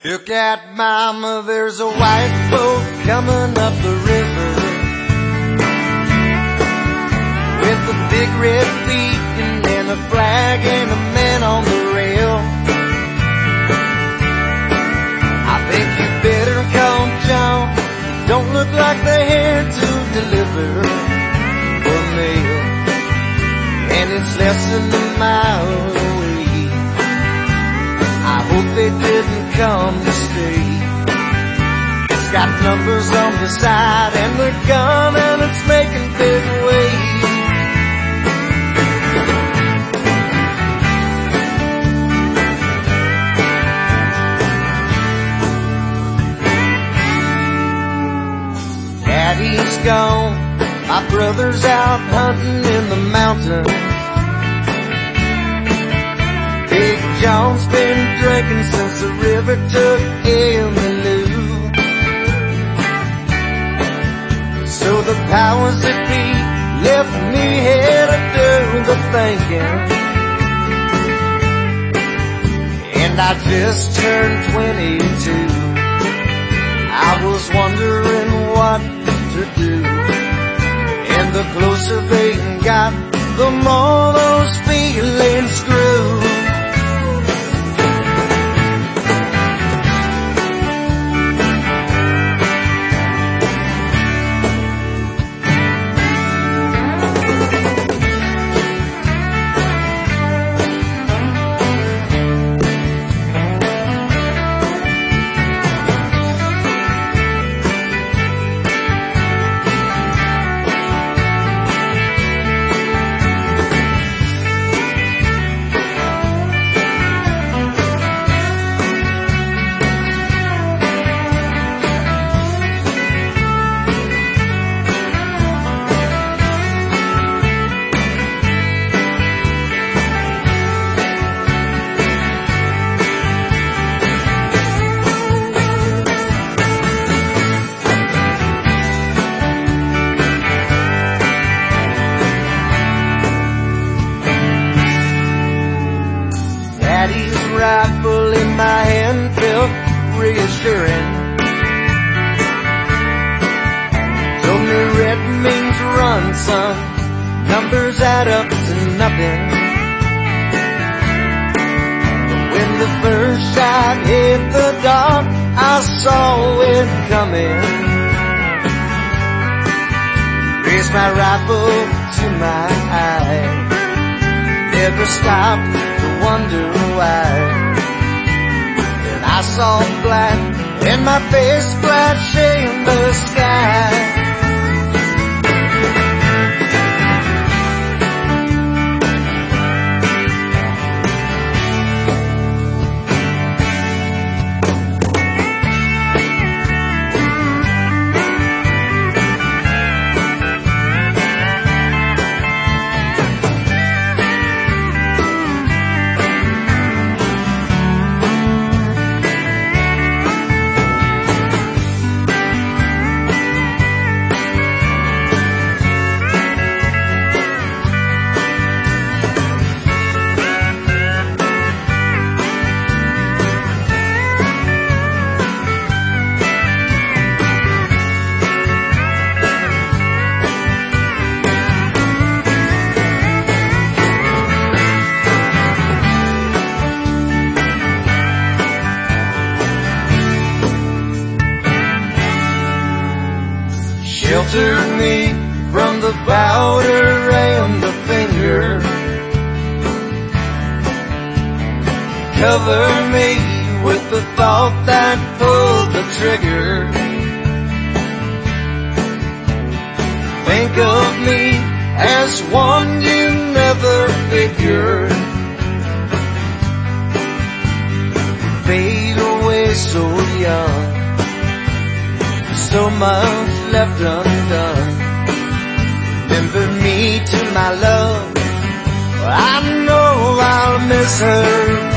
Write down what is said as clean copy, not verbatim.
Look at mama, there's a white boat coming up the river with a big red beacon and a flag and a man on the rail. I think you better call John. Don't look like they're here to deliver the mail, and it's less than a mile away. I hope they didn't come to stay. It's got numbers on the side and the gun, and it's making big waves. Daddy's gone, my brother's out hunting in the mountains. Big John's been drinking since the river took Emmylou. So the powers that be left me here to do the thinking, and I just turned 22. I was wondering what to do, and the closer they got, the more those feelings grew. Daddy's rifle in my hand felt reassuring. Told me red means run, son. Numbers add up to nothing. But when the first shot hit the dark, I saw it coming. Raised my rifle to my eye, never stopped to wonder why. Then I saw black and my face flashing in the sky. Sheltered me from the powder and the finger, cover me with the thought that pulled the trigger. Think of me as one you never figured, fade away so young, so much left undone. Remember me to my love, I know I'll miss her.